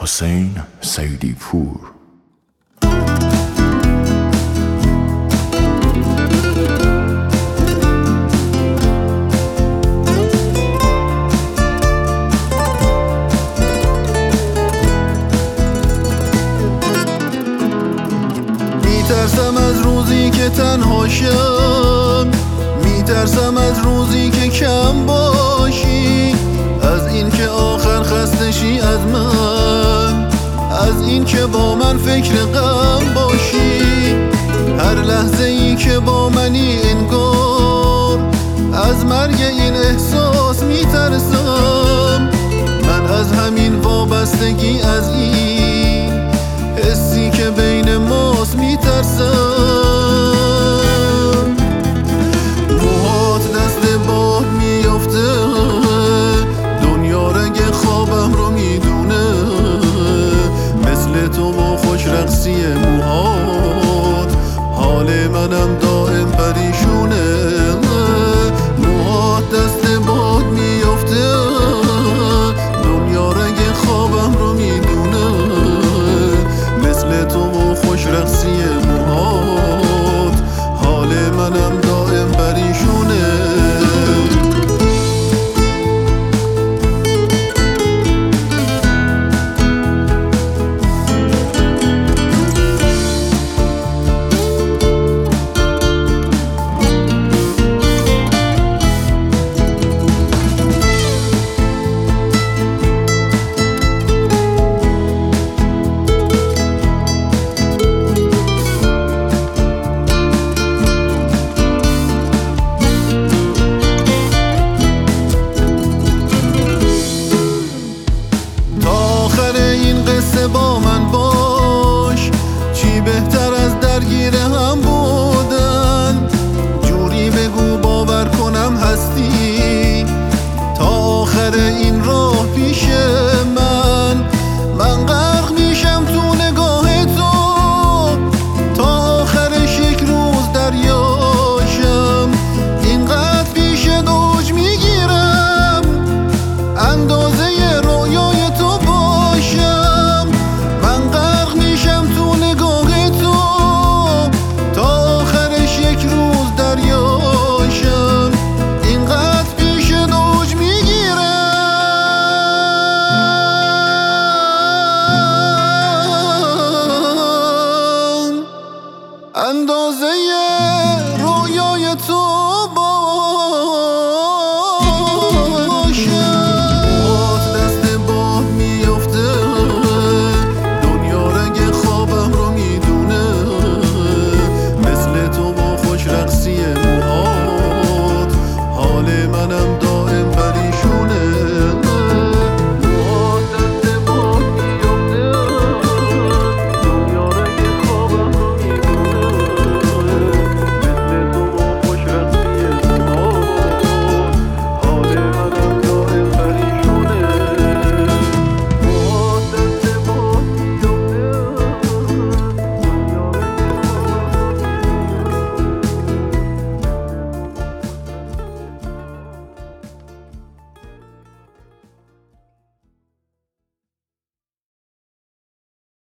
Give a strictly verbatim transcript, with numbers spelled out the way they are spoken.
حسین سیدی پور. میترسم از روزی که تنها شم، میترسم از روزی که کم باشی، از این که آخر خسته شی از من، از این که با من فکر غم باشی. هر لحظه ای که با منی انگار از مرگ این احساس میترسم. من از همین وابستگی، از این حسی که بین ما